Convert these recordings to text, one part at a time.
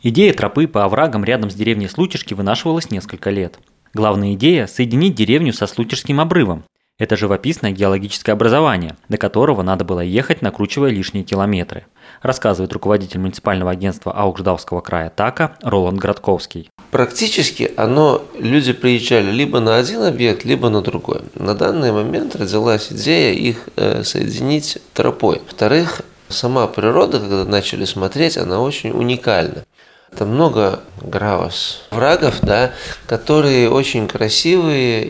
Идея тропы по оврагам рядом с деревней Случишки вынашивалась несколько лет. Главная идея – соединить деревню со Случишским обрывом. Это живописное геологическое образование, до которого надо было ехать, накручивая лишние километры, рассказывает руководитель муниципального агентства Аукждауского края ТАКа Роланд Градковский. Практически люди приезжали либо на один объект, либо на другой. На данный момент родилась идея их соединить тропой. Во-вторых, сама природа, когда начали смотреть, она очень уникальна. Там много оврагов, да, которые очень красивые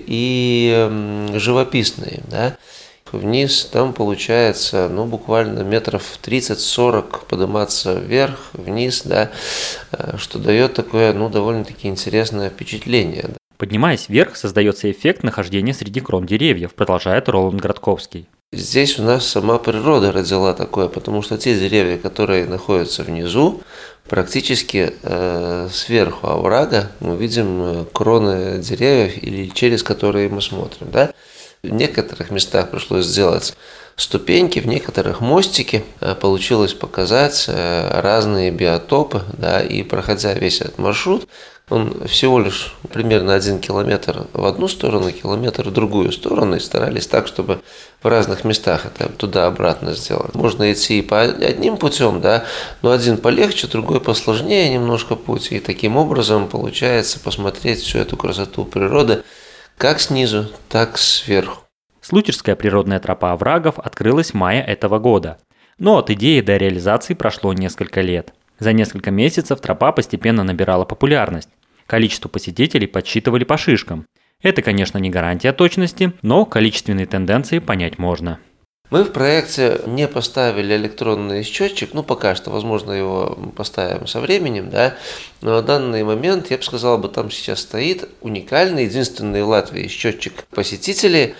и живописные. Да. Вниз там получается буквально метров 30-40 подниматься вверх, вниз, да, что дает такое довольно-таки интересное впечатление. Поднимаясь вверх, создается эффект нахождения среди крон деревьев, продолжает Роланд Градковский. Здесь у нас сама природа родила такое, потому что те деревья, которые находятся внизу, практически сверху оврага мы видим кроны деревьев или через которые мы смотрим. Да? В некоторых местах пришлось сделать ступеньки, в некоторых мостики. Получилось показать разные биотопы, да, и проходя весь этот маршрут, он всего лишь примерно 1 километр в одну сторону, километр в другую сторону, и старались так, чтобы в разных местах это туда-обратно сделать. Можно идти и по одним путем, да, но один полегче, другой посложнее немножко путь, и таким образом получается посмотреть всю эту красоту природы как снизу, так и сверху. Случишская природная тропа оврагов открылась в мае этого года, но от идеи до реализации прошло несколько лет. За несколько месяцев тропа постепенно набирала популярность. Количество посетителей подсчитывали по шишкам. Это, конечно, не гарантия точности, но количественные тенденции понять можно. Мы в проекте не поставили электронный счетчик, пока что, возможно, его поставим со временем, да, но на данный момент, я бы сказал, там сейчас стоит уникальный, единственный в Латвии счетчик посетителей.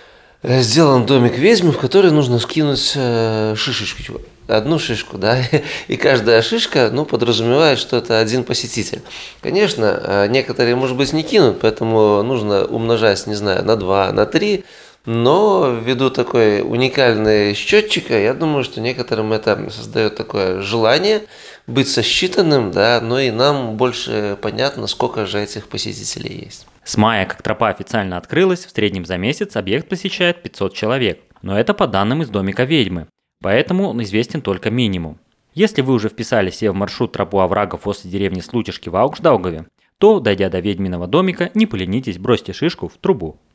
Сделан домик ведьмы, в который нужно скинуть шишечку, одну шишку, да, и каждая шишка, подразумевает, что это один посетитель. Конечно, некоторые, может быть, не кинут, поэтому нужно умножать, не знаю, на 2, на 3, но ввиду такой уникальной счетчика, я думаю, что некоторым это создает такое желание быть сосчитанным, да, но и нам больше понятно, сколько же этих посетителей есть. С мая, как тропа официально открылась, в среднем за месяц объект посещает 500 человек. Но это по данным из домика ведьмы, поэтому он известен только минимум. Если вы уже вписали себе в маршрут тропу оврагов после деревни Случишки в Аукждаугове, то, дойдя до ведьминого домика, не поленитесь, бросьте шишку в трубу.